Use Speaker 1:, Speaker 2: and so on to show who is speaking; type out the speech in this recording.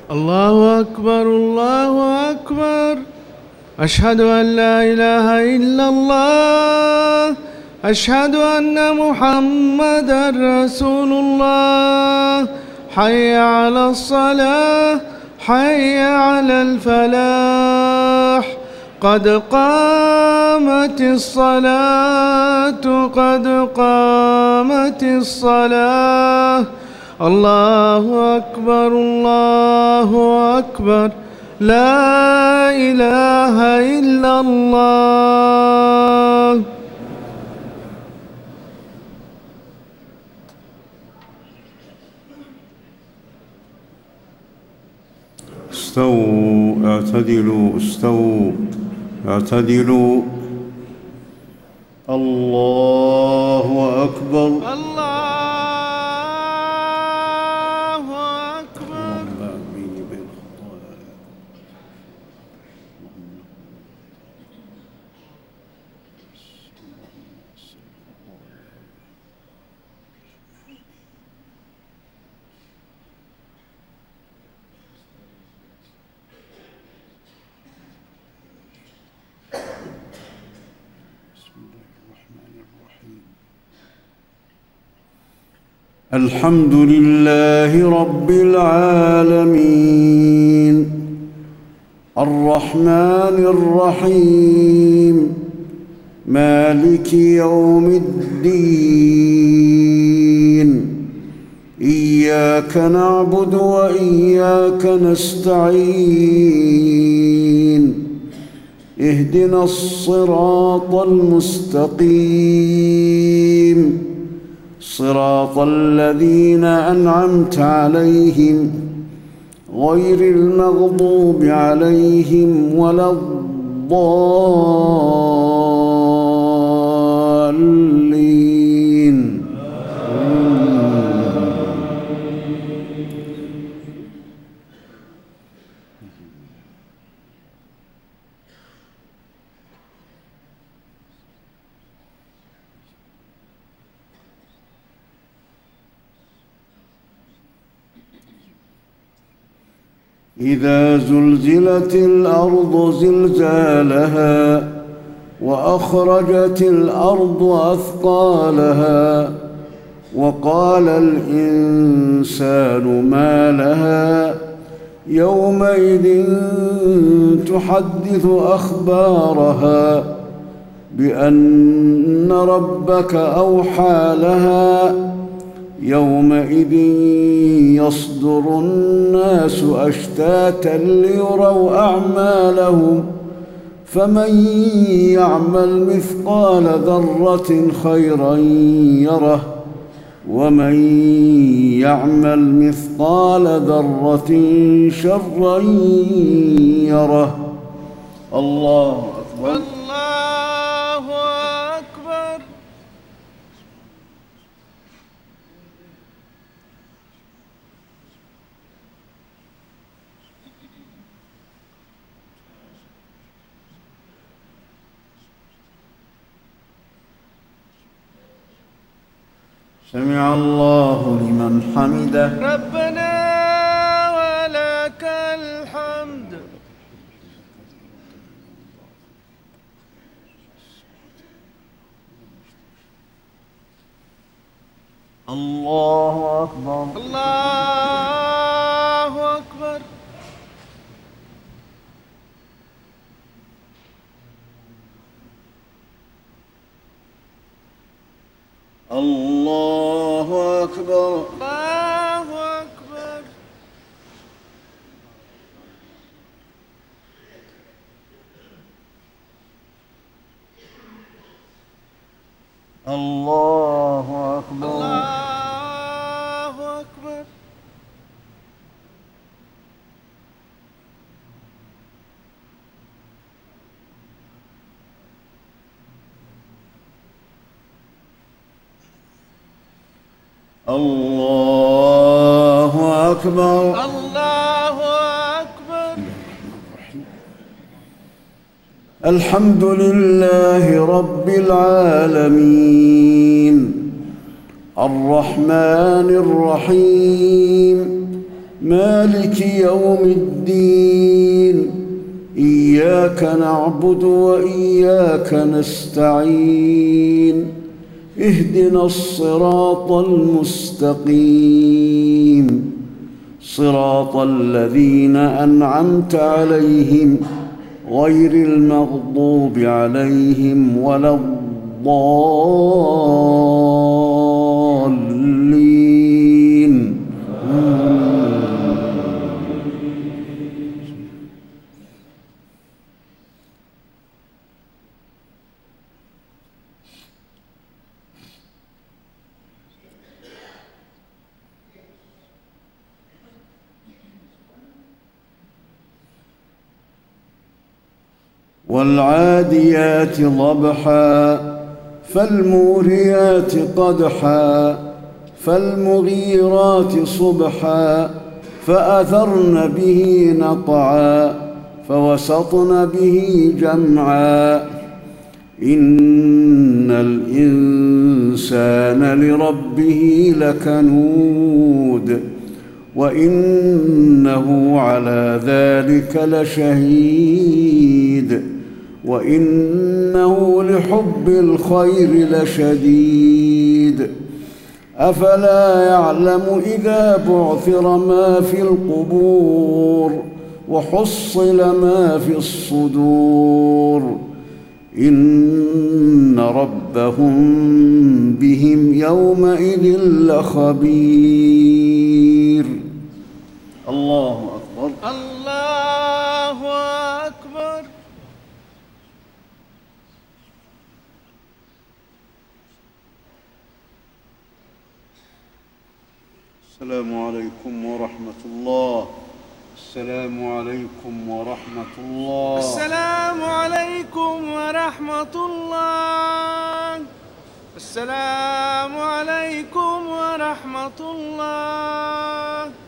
Speaker 1: الله أكبر الله أكبر. أشهد أن لا إله إلا الله. أشهد أن محمدًا رسول الله. حي على الصلاة، حي على الفلاح. قد قامت الصلاة، قد قامت الصلاة. الله أكبر الله أكبر. لا إله إلا الله.
Speaker 2: استووا اعتدلوا، استووا اعتدلوا. الله أكبر.
Speaker 1: الله
Speaker 2: الحمد لله رب العالمين، الرحمن الرحيم، مالك يوم الدين. إياك نعبد وإياك نستعين. اهدنا الصراط المستقيم، صراط الذين أنعمت عليهم غير المغضوب عليهم ولا الضالين. إذا زلزلت الأرض زلزالها وأخرجت الأرض أثقالها وقال الإنسان ما لها يومئذ تحدث أخبارها بأن ربك أوحى لها. يومئذ يصدر الناس أشتاتا ليروا أعمالهم، فمن يعمل مثقال ذرة خيرا يره، ومن يعمل مثقال ذرة شرا يره. الله أكبر. سمع الله لمن حمده.
Speaker 1: ربنا ولك الحمد.
Speaker 2: الله أكبر.
Speaker 1: الله أكبر.
Speaker 2: الله أكبر.
Speaker 1: الله أكبر.
Speaker 2: الله أكبر.
Speaker 1: الله أكبر.
Speaker 2: الله أكبر.
Speaker 1: الله أكبر.
Speaker 2: الحمد لله رب العالمين، الرحمن الرحيم، مالك يوم الدين إياك نعبد وإياك نستعين اهدنا الصراط المستقيم صراط الذين أنعمت عليهم غير المغضوب عليهم ولا الضالين. والعاديات ضبحا فالموريات قدحا فالمغيرات صبحا فأثرن به نقعا فوسطن به جمعا إن الإنسان لربه لكنود وإنه على ذلك لشهيد وإنه لحب الخير لشديد أفلا يعلم إذا بعثر ما في القبور وحصل ما في الصدور إن ربهم بهم يومئذ لخبير. الله أكبر.
Speaker 1: الله أكبر.
Speaker 2: السلام عليكم ورحمة الله. السلام عليكم ورحمة الله.
Speaker 1: السلام عليكم ورحمة الله. السلام عليكم ورحمة الله.